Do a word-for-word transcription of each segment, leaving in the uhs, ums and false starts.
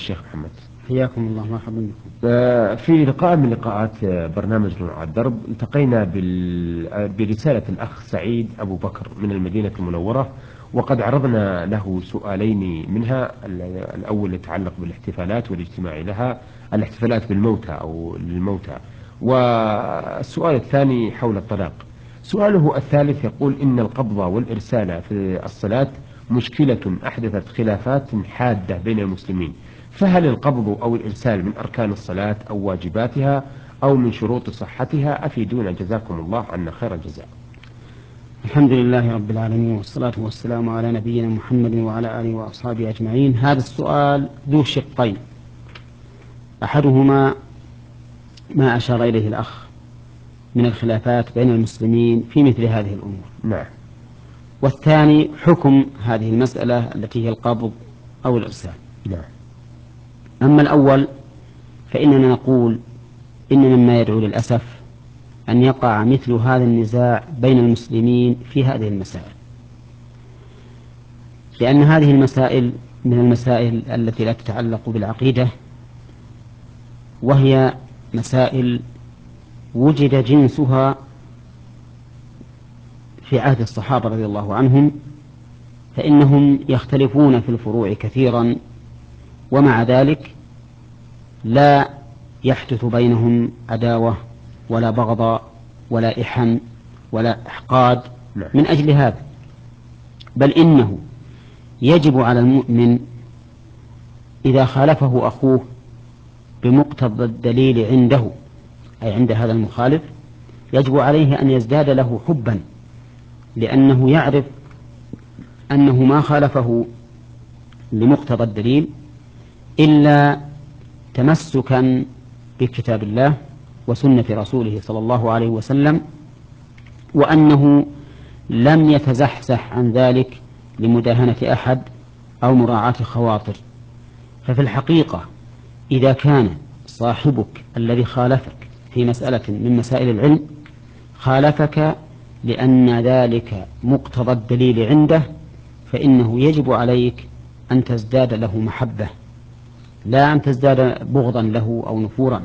الشيخ محمد. حياكم الله، مرحبا بكم. في لقاء من لقاءات برنامج نور على الدرب التقينا برسالة الأخ سعيد أبو بكر من المدينة المنورة، وقد عرضنا له سؤالين منها. الأول يتعلق بالاحتفالات والاجتماع لها، الاحتفالات بالموتى أو للموتى، والسؤال الثاني حول الطلاق. سؤاله الثالث يقول إن القبض والإرسال في الصلاة مشكلة أحدثت خلافات حادة بين المسلمين، فهل القبض أو الإرسال من أركان الصلاة أو واجباتها أو من شروط صحتها؟ أفيدونا جزاكم الله عنا خير الجزاء. الحمد لله رب العالمين، والصلاة والسلام على نبينا محمد وعلى آله وأصحابه أجمعين. هذا السؤال ذو شقين، أحدهما ما أشار إليه الأخ من الخلافات بين المسلمين في مثل هذه الأمور، نعم. والثاني حكم هذه المسألة التي هي القبض أو الإرسال. نعم. أما الأول فإننا نقول إن مما يدعو للأسف أن يقع مثل هذا النزاع بين المسلمين في هذه المسائل، لأن هذه المسائل من المسائل التي لا تتعلق بالعقيدة، وهي مسائل وجد جنسها في عهد الصحابة رضي الله عنهم، فإنهم يختلفون في الفروع كثيرا، ومع ذلك لا يحدث بينهم عداوة ولا بغضاء ولا إحن ولا إحقاد من أجل هذا، بل إنه يجب على المؤمن إذا خالفه أخوه بمقتضى الدليل عنده، أي عند هذا المخالف، يجب عليه أن يزداد له حبا، لأنه يعرف أنه ما خالفه لمقتضى الدليل إلا تمسكا بكتاب الله وسنة رسوله صلى الله عليه وسلم، وأنه لم يتزحزح عن ذلك لمداهنة أحد أو مراعاة خواطر. ففي الحقيقة إذا كان صاحبك الذي خالفك في مسألة من مسائل العلم خالفك لأن ذلك مقتضى الدليل عنده، فإنه يجب عليك أن تزداد له محبة، لا أن تزداد بغضا له أو نفورا،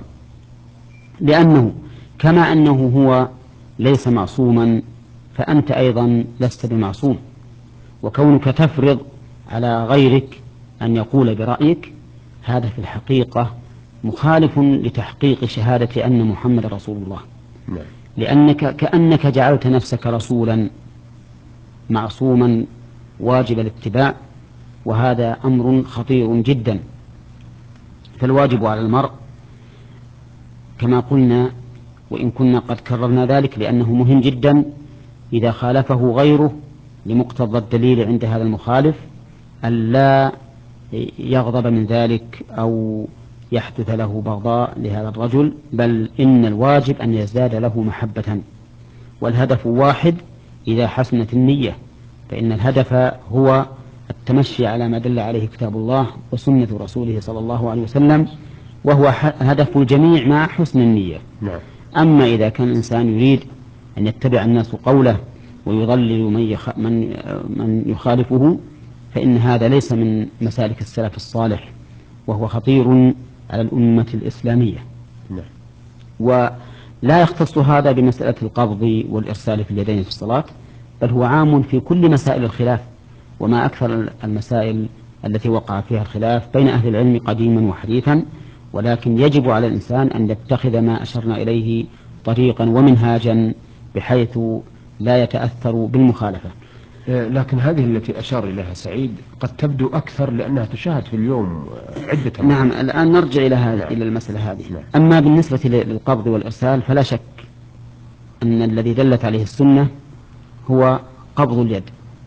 لأنه كما أنه هو ليس معصوما فأنت أيضا لست بمعصوم، وكونك تفرض على غيرك أن يقول برأيك هذا في الحقيقة مخالف لتحقيق شهادة أن محمد رسول الله، لأنك كأنك جعلت نفسك رسولا معصوما واجب الاتباع، وهذا أمر خطير جدا. فالواجب على المرء كما قلنا، وإن كنا قد كررنا ذلك لأنه مهم جدا، إذا خالفه غيره لمقتضى الدليل عند هذا المخالف أن لا يغضب من ذلك أو يحدث له بغضاء لهذا الرجل، بل إن الواجب أن يزداد له محبة، والهدف واحد إذا حسنت النية، فإن الهدف هو التمشي على ما دل عليه كتاب الله وسنة رسوله صلى الله عليه وسلم، وهو هدف الجميع مع حسن النية. نعم. أما إذا كان الإنسان يريد أن يتبع الناس قوله ويضلل من, يخ... من... من يخالفه، فإن هذا ليس من مسالك السلف الصالح، وهو خطير على الأمة الإسلامية. نعم. ولا يختص هذا بمسألة القبض والإرسال في اليدين في الصلاة، بل هو عام في كل مسائل الخلاف، وما أكثر المسائل التي وقع فيها الخلاف بين أهل العلم قديما وحديثا، ولكن يجب على الإنسان أن يتخذ ما أشرنا إليه طريقا ومنهاجا بحيث لا يتأثر بالمخالفة. لكن هذه التي أشار إليها سعيد قد تبدو أكثر لأنها تشاهد في اليوم عدة مرات. نعم، الآن نرجع إلى نعم. إلى المسألة هذه. نعم. أما بالنسبة للقبض والإرسال فلا شك أن الذي دلت عليه السنة هو قبض اليد،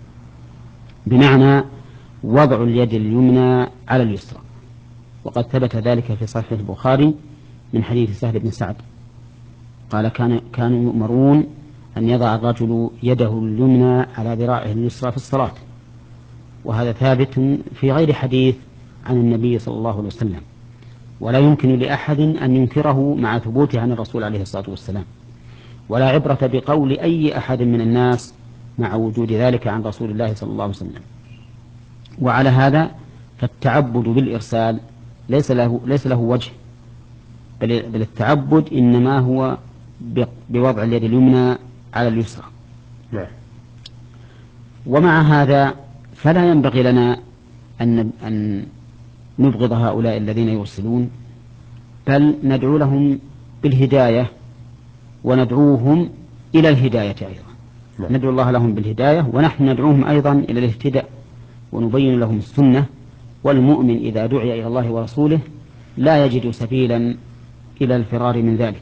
بمعنى وضع اليد اليمنى على اليسرى، وقد ثبت ذلك في صحيح البخاري من حديث سهل بن سعد قال كان كانوا يؤمرون أن يضع الرجل يده اليمنى على ذراعه اليسرى في الصلاة، وهذا ثابت في غير حديث عن النبي صلى الله عليه وسلم، ولا يمكن لأحد أن ينكره مع ثبوته عن الرسول عليه الصلاة والسلام، ولا عبرة بقول أي أحد من الناس مع وجود ذلك عن رسول الله صلى الله عليه وسلم. وعلى هذا فالتعبد بالإرسال ليس له ليس له وجه، بل بل التعبد إنما هو بوضع اليد اليمنى على اليسرى. نعم. ومع هذا فلا ينبغي لنا أن أن نبغض هؤلاء الذين يرسلون، بل ندعو لهم بالهداية وندعوهم إلى الهداية أيضا. نعم. ندعو الله لهم بالهداية ونحن ندعوهم أيضا إلى الاهتداء ونبين لهم السنة. والمؤمن إذا دعي إلى الله ورسوله لا يجد سبيلا إلى الفرار من ذلك.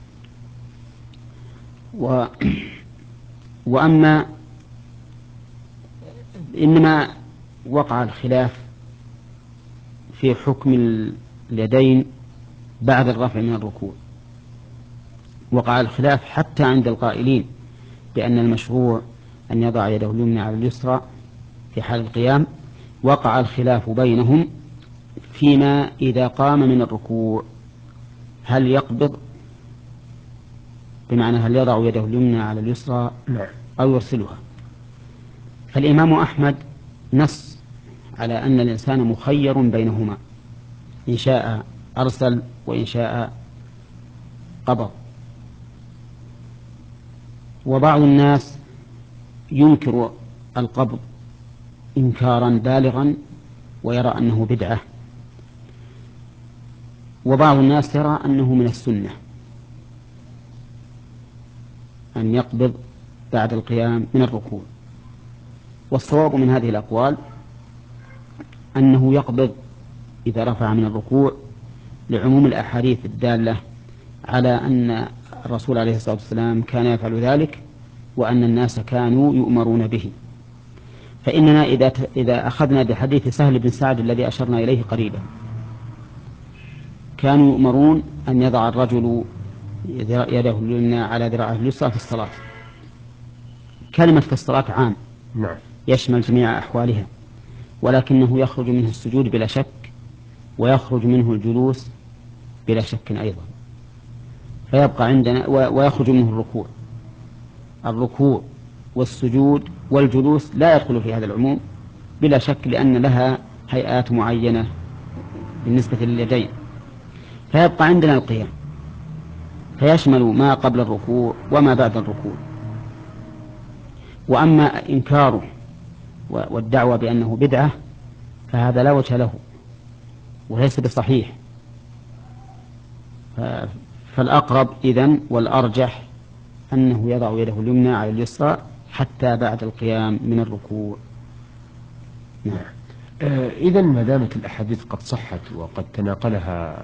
و... وأما إنما وقع الخلاف في حكم اليدين بعد الرفع من الركوع، وقع الخلاف حتى عند القائلين بأن المشروع أن يضع يده اليمنى على اليسرى في حال القيام. وقع الخلاف بينهم فيما إذا قام من الركوع هل يقبض، بمعنى هل يضع يده اليمنى على اليسرى أو يرسلها. فالإمام أحمد نص على أن الإنسان مخير بينهما، إن شاء أرسل وإن شاء قبض. وبعض الناس ينكر القبض إنكارا بالغا ويرى أنه بدعة، وبعض الناس يرى أنه من السنة أن يقبض بعد القيام من الركوع. والصواب من هذه الأقوال أنه يقبض إذا رفع من الركوع لعموم الأحاديث الدالة على أن الرسول عليه الصلاة والسلام كان يفعل ذلك وأن الناس كانوا يؤمرون به. فإننا إذا إذا أخذنا بحديث سهل بن سعد الذي أشرنا إليه قريبا، كانوا يؤمرون أن يضع الرجل يده اليمنى على ذراعه اليسرى في الصلاة. كلمة في الصلاة عام نعم. يشمل جميع أحوالها، ولكنه يخرج منه السجود بلا شك، ويخرج منه الجلوس بلا شك أيضا، فيبقى عندنا ويخرج منه الركوع. الركوع والسجود والجلوس لا يدخل في هذا العموم بلا شك، لأن لها هيئات معينة بالنسبة لليدين. فيبقى عندنا القيام، فيشمل ما قبل الركوع وما بعد الركوع. وأما إنكاره والدعوة بأنه بدعة فهذا لا وجه له وليس بصحيح. فالأقرب إذن والأرجح أنه يضع يده اليمنى على اليسرى حتى بعد القيام من الركوع. نعم. آه إذن ما دامت الأحاديث قد صحت وقد تناقلها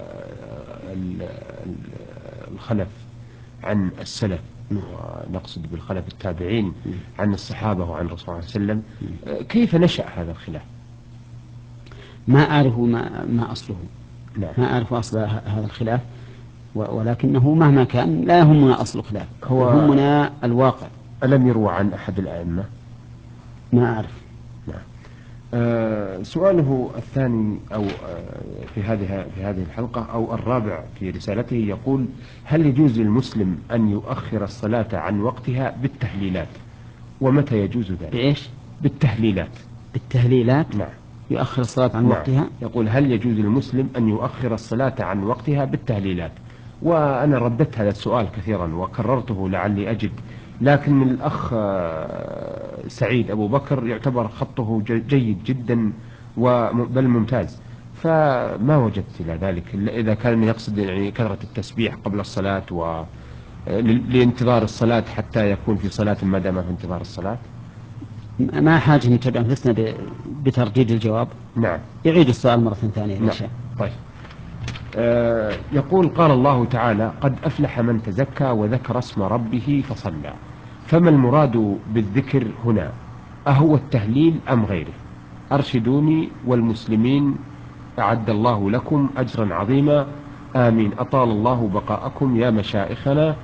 الخلف عن السلف، ونقصد بالخلف التابعين عن الصحابة وعن الرسول صلى الله عليه وسلم، كيف نشأ هذا الخلاف؟ ما أعرف ما, ما أصله. نعم. ما أعرف أصل هذا الخلاف، ولكنه مهما كان لا يهمنا أصل الخلاف، هو يهمنا الواقع. ألم يروى عن أحد الأئمة؟ ما أعرف. نعم. آه سؤاله الثاني أو آه في هذه في هذه الحلقة أو الرابع في رسالته يقول: هل يجوز للمسلم أن يؤخر الصلاة عن وقتها بالتهليلات؟ ومتى يجوز ذلك؟ بإيش؟ بالتهليلات. بالتهليلات؟ نعم. يؤخر الصلاة عن نعم. وقتها. يقول: هل يجوز للمسلم أن يؤخر الصلاة عن وقتها بالتهليلات؟ وأنا رددت هذا السؤال كثيرا وكررته لعلي أجد، لكن الأخ سعيد أبو بكر يعتبر خطه جيد جدا بل ممتاز، فما وجدت إلى ذلك إذا كان يقصد يعني كثرة التسبيح قبل الصلاة و لانتظار الصلاة حتى يكون في صلاة ما دام في انتظار الصلاة. ما حاجة نتبع نفسنا بترديد الجواب. نعم. يعيد السؤال مرة ثانية. نعم. طيب. آه يقول: قال الله تعالى: قد أفلح من تزكى وذكر اسم ربه فصلى. فما المراد بالذكر هنا؟ أهو التهليل أم غيره؟ أرشدوني والمسلمين، أعد الله لكم أجرا عظيما، آمين، أطال الله بقاءكم يا مشائخنا.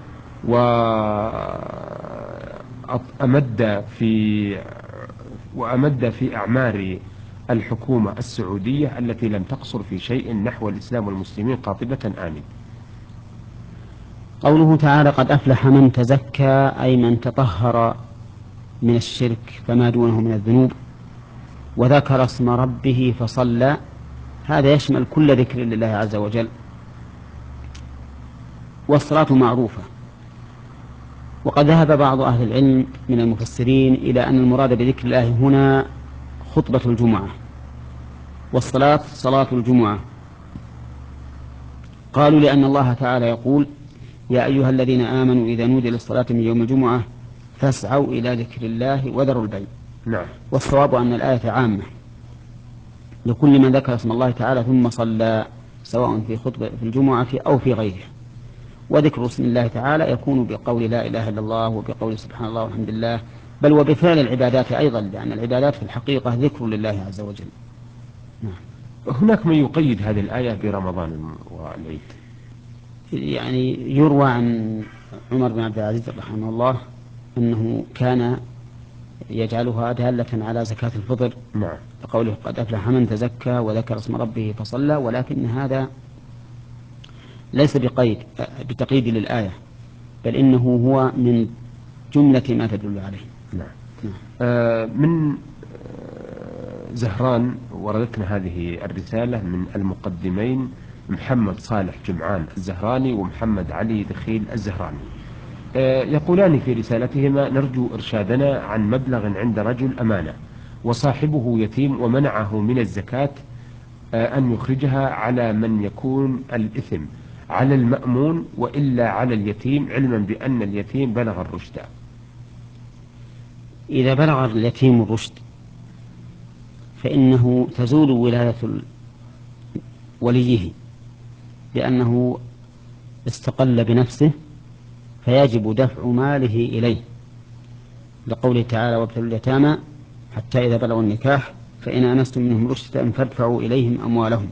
وأمد في وأمد في أعمار الحكومة السعودية التي لم تقصر في شيء نحو الإسلام والمسلمين قاطبة، آمين. قوله تعالى: قد أفلح من تزكى، أي من تطهر من الشرك فما دونه من الذنوب، وذكر اسم ربه فصلى، هذا يشمل كل ذكر لله عز وجل. والصلاة معروفة، وقد ذهب بعض أهل العلم من المفسرين إلى أن المراد بذكر الله هنا خطبة الجمعة، والصلاة صلاة الجمعة. قالوا لأن الله تعالى يقول: يا أيها الذين آمنوا إذا نودي للصلاة من يوم الجمعة فاسعوا إلى ذكر الله وذروا البيع. نعم. والصواب أن الآية عامة لكل من ذكر اسم الله تعالى ثم صلى، سواء في خطبة في الجمعة أو في غيره. وذكر اسم الله تعالى يكون بقول لا إله إلا الله وبقول سبحان الله والحمد لله، بل وبفعل العبادات أيضا، لأن العبادات في الحقيقة ذكر لله عز وجل. نعم. هناك من يقيد هذه الآية برمضان والعيد. يعني يروى عن عمر بن عبد العزيز رحمه الله أنه كان يجعلها دالة على زكاة الفطر. نعم. لقوله: قد أفلح من تزكى وذكر اسم ربه فصلى. ولكن هذا ليس بقيد بتقييد للآية، بل إنه هو من جملة ما تدل عليه. نعم. نعم. آه من زهران وردتنا هذه الرسالة من المقدمين محمد صالح جمعان الزهراني ومحمد علي دخيل الزهراني. يقولان في رسالتهما: نرجو إرشادنا عن مبلغ عند رجل أمانة وصاحبه يتيم ومنعه من الزكاة أن يخرجها على من يكون الإثم على المأمون وإلا على اليتيم، علما بأن اليتيم بلغ الرشد. إذا بلغ اليتيم الرشد فإنه تزول ولاية وليه لأنه استقل بنفسه، فيجب دفع ماله إليه، لقوله تعالى: وابتلوا اليتامى حتى إذا بلغوا النكاح فإن آنستم منهم رشدا فادفعوا إليهم أموالهم.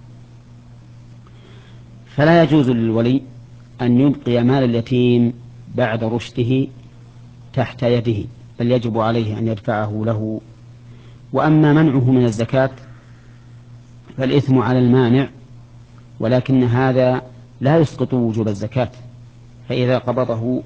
فلا يجوز للولي أن يبقي مال اليتيم بعد رشده تحت يده، بل يجب عليه أن يدفعه له. وأما منعه من الزكاة فالإثم على المانع، ولكن هذا لا يسقط وجوب الزكاة. فإذا قبضه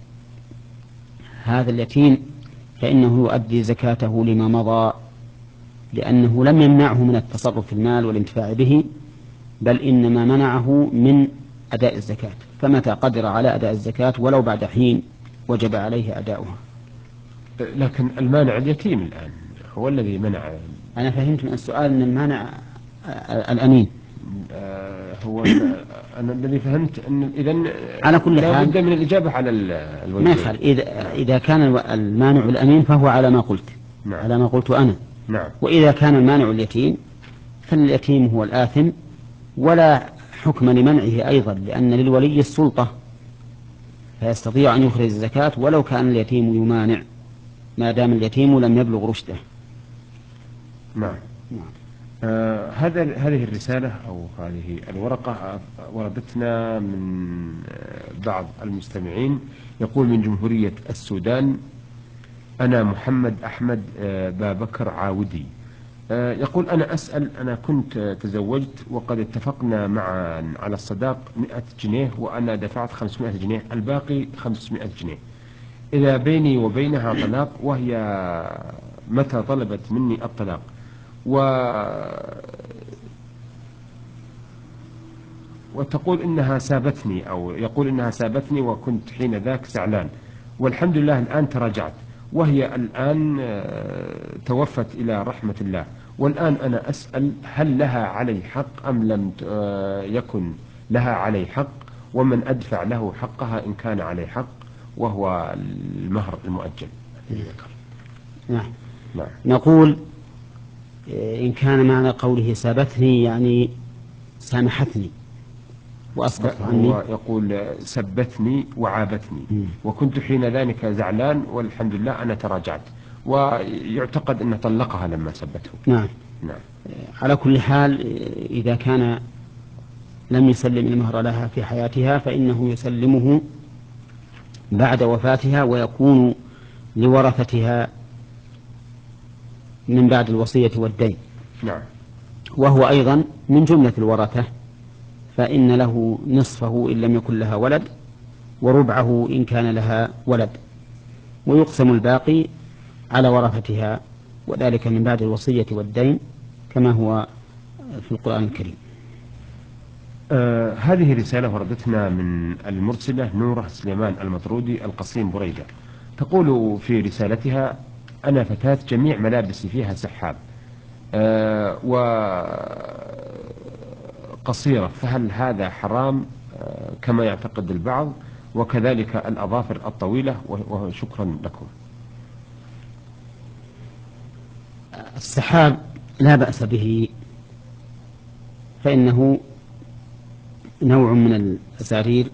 هذا اليتيم فإنه يؤدي زكاته لما مضى، لأنه لم يمنعه من التصرف في المال والانتفاع به، بل إنما منعه من أداء الزكاة. فمتى قدر على أداء الزكاة ولو بعد حين وجب عليه أداؤها. لكن المانع اليتيم الآن هو الذي منع. أنا فهمت من السؤال أن المانع الأمين. هو أنا الذي فهمت أن إذن على كل حال لا بد من الإجابة على الوجهين. ما يخالف. إذا, إذا كان المانع الأمين فهو على ما قلت. نعم. على ما قلت أنا. نعم. وإذا كان المانع اليتيم فاليتيم هو الآثم، ولا حكم لمنعه أيضا، لأن للولي السلطة فيستطيع أن يخرج الزكاة ولو كان اليتيم يمانع، ما دام اليتيم لم يبلغ رشده. نعم. نعم. آه هذا هذه الرسالة أو هذه الورقة وردتنا من بعض المستمعين. يقول: من جمهورية السودان، أنا محمد أحمد بابكر عاودي. يقول: أنا أسأل، أنا كنت تزوجت وقد اتفقنا معا على الصداق مئة جنيه وأنا دفعت خمسمائة جنيه، الباقي خمسمائة جنيه. إذا بيني وبينها طلاق وهي متى طلبت مني الطلاق و وتقول إنها سابتني، أو يقول إنها سابتني وكنت حين ذاك زعلان، والحمد لله الآن تراجعت وهي الآن توفت إلى رحمة الله. والآن أنا أسأل: هل لها علي حق أم لم يكن لها علي حق؟ ومن أدفع له حقها إن كان علي حق وهو المهر المؤجل. نعم. نعم. نقول إن كان معنى قوله سابتني يعني سامحتني وأسقط عني. هو يقول سبتني وعابتني م. وكنت حين ذلك زعلان والحمد لله أنا تراجعت، ويعتقد أنه طلقها لما سبته. نعم. نعم. على كل حال إذا كان لم يسلم المهر لها في حياتها فإنه يسلمه بعد وفاتها، ويكون لورثتها من بعد الوصية والدين. نعم. وهو أيضا من جملة الورثة، فإن له نصفه إن لم يكن لها ولد، وربعه إن كان لها ولد، ويقسم الباقي على ورثتها، وذلك من بعد الوصية والدين كما هو في القرآن الكريم. آه هذه رسالة وردتنا من المرسلة نورة سليمان المطرودي القصيم بريدة، تقول في رسالتها: أنا فتاة جميع ملابسي فيها سحاب آه وقصيرة، فهل هذا حرام آه كما يعتقد البعض؟ وكذلك الأظافر الطويلة، وشكرا لكم. السحاب لا بأس به، فإنه نوع من الأسارير،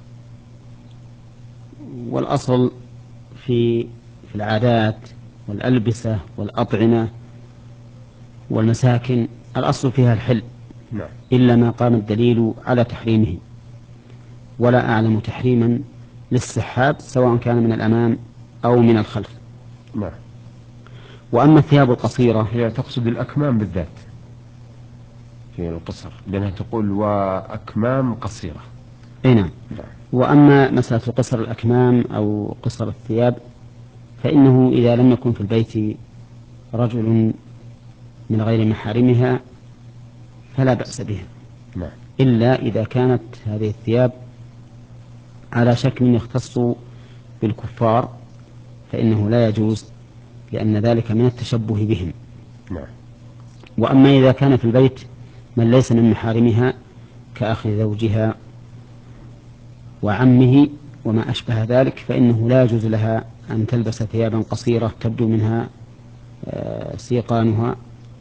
والأصل في في العادات والألبسة والأطعمة والمساكن الأصل فيها الحل، نعم. إلا ما قام الدليل على تحريمه، ولا أعلم تحريما للسحاب سواء كان من الأمام أو من الخلف. نعم. وأما الثياب القصيرة، هي تقصد الأكمام بالذات في القصر، لأنها تقول وأكمام قصيرة. أي نعم. وأما مسألة قصر الأكمام أو قصر الثياب، فإنه إذا لم يكن في البيت رجل من غير محارمها فلا بأس بها، نعم. إلا إذا كانت هذه الثياب على شكل يختص بالكفار فإنه لا يجوز، لأن ذلك من التشبه بهم. نعم. وأما إذا كان في البيت من ليس من محارمها كأخ زوجها وعمه وما أشبه ذلك، فإنه لا يجوز لها أن تلبس ثيابا قصيرة تبدو منها سيقانها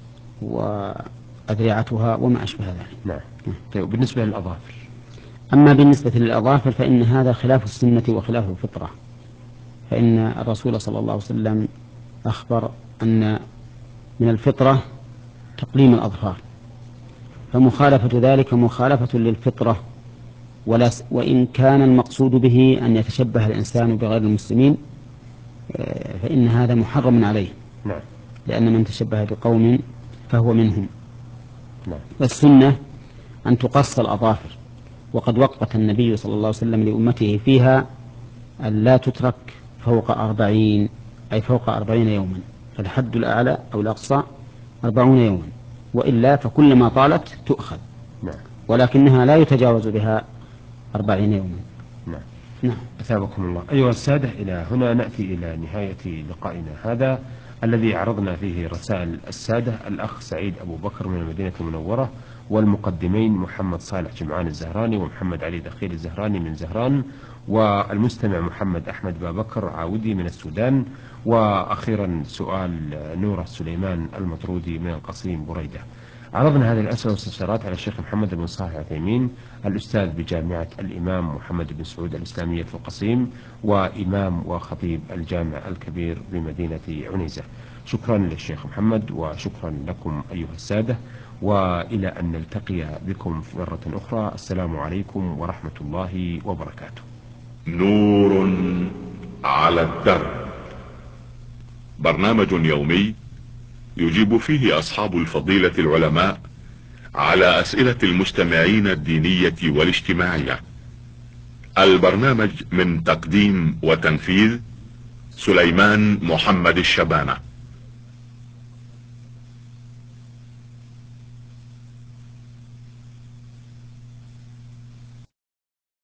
وأذرعتها وما أشبه ذلك. نعم. طيب، بالنسبة للأظافر؟ أما بالنسبة للأظافر فإن هذا خلاف السنة وخلاف الفطرة، فإن الرسول صلى الله عليه وسلم أخبر أن من الفطرة تقليم الأظفار، فمخالفة ذلك مخالفة للفطرة، ولا وإن كان المقصود به أن يتشبه الإنسان بغير المسلمين فإن هذا محرم عليه. نعم. لأن من تشبه بقوم فهو منهم. نعم. والسنة أن تقص الأظافر، وقد وقت النبي صلى الله عليه وسلم لأمته فيها أن لا تترك فوق أربعين، أي فوق أربعين يوما، فالحد الأعلى أو الأقصى أربعون يوما، وإلا فكلما طالت تؤخذ. نعم. ولكنها لا يتجاوز بها أربعين يوما. نعم. نعم. أثابكم الله. أيها السادة، إلى هنا نأتي إلى نهاية لقائنا هذا الذي عرضنا فيه رسائل السادة الأخ سعيد أبو بكر من المدينة المنورة، والمقدمين محمد صالح جمعان الزهراني ومحمد علي دخيل الزهراني من زهران، والمستمع محمد أحمد بابكر عاودي من السودان، وأخيرا سؤال نورة سليمان المطرودي من القصيم بريدة. عرضنا هذه الأسئلة والاستفسارات على الشيخ محمد بن صالح العثيمين، الأستاذ بجامعة الإمام محمد بن سعود الإسلامية في القصيم، وإمام وخطيب الجامع الكبير بمدينة عنيزة. شكرا للشيخ محمد، وشكرا لكم أيها السادة، وإلى أن نلتقي بكم في مرة أخرى. السلام عليكم ورحمة الله وبركاته. نور على الدرب، برنامج يومي يجيب فيه أصحاب الفضيلة العلماء على أسئلة المستمعين الدينية والاجتماعية. البرنامج من تقديم وتنفيذ سليمان محمد الشبانة.